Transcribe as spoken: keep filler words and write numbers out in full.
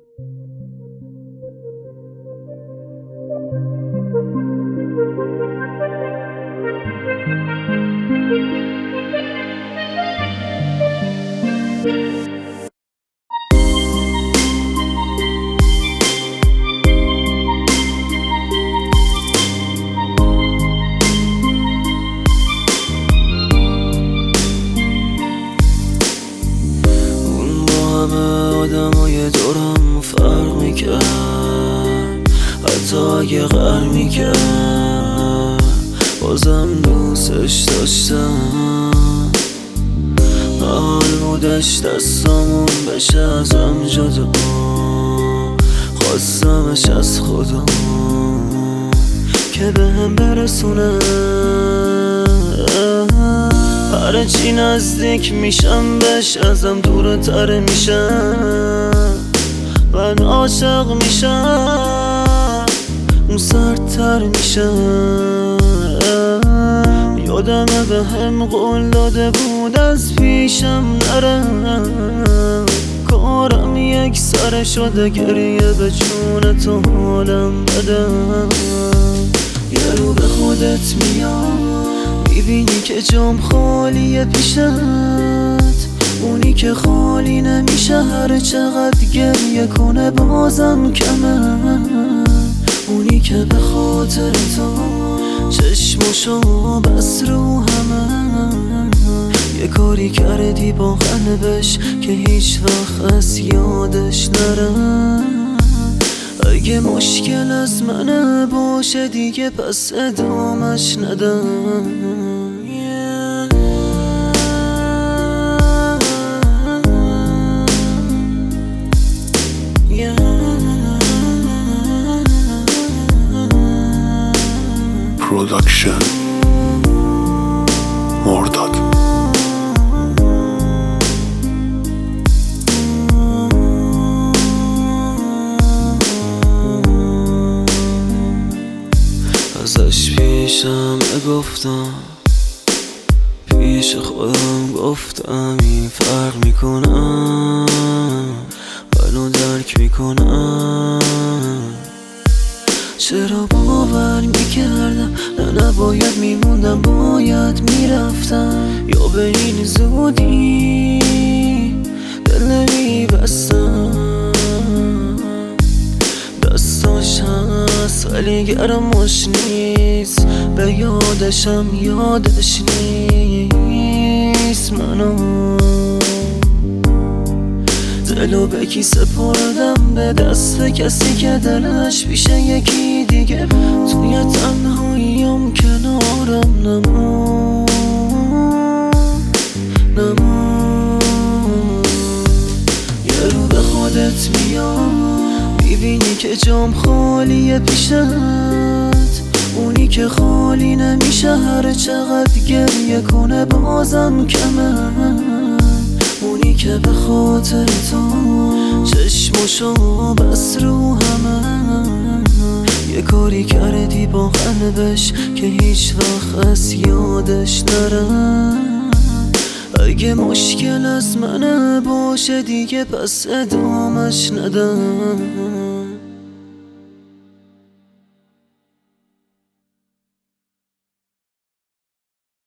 آدمای دورم فرق میکرد، حتی اگه غر میکرد بازم دوستش داشتم. حال بودش دستامون بشه ازم جدا، خواستمش از خدا که به هم برسونه. هر چی نزدیک میشم بهش ازم دورتر میشم. من عاشق میشم، اون سردتر میشم. یادمه به هم قول داده بود از پیشم نرم. کارم یک سره شده، گریه به جون تو حالم بدم. یه رو به خودت میاد، میبینی که جام خالیه پیشت. اونی که خالی نمیشه هر چقدر گریه کنه بازم کمه. اونی که به خاطر تو چشمشو بس رو همه. یه کاری کردی با قلبش که هیچ وقت از یادش نرم. اگه مشکل از منه باشه دیگه پس ادامش ندم. پروداکشن مرداد. ازش پیشم گفتم، پیش خودم گفتم این فرق میکنم، منو درک میکنم. چرا باور میکردم نه نباید میموندم، باید میرفتم. یا به این زودی دل نمیبستم. دستاش هست ولی گرمش نیست، به یادشم یادش نیست. منو دلو به کی سپردم، به دست کسی که دلش پیشه یکی دیگه بود. توی تنهاییم کنارم نمون نمون. یه رو به خودت میاد، میبینی که جام خالیه پیشت. اونی که خالی نمیشه هر چقدر گریه کنه بازم کمه. اونی که به خاطر تو چشمشو بس رو همه. یه کاری کردی با قلبش که هیچ وقت از یادش نرم. اگه مشکل از منه باشه دیگه پس ادامش ندم.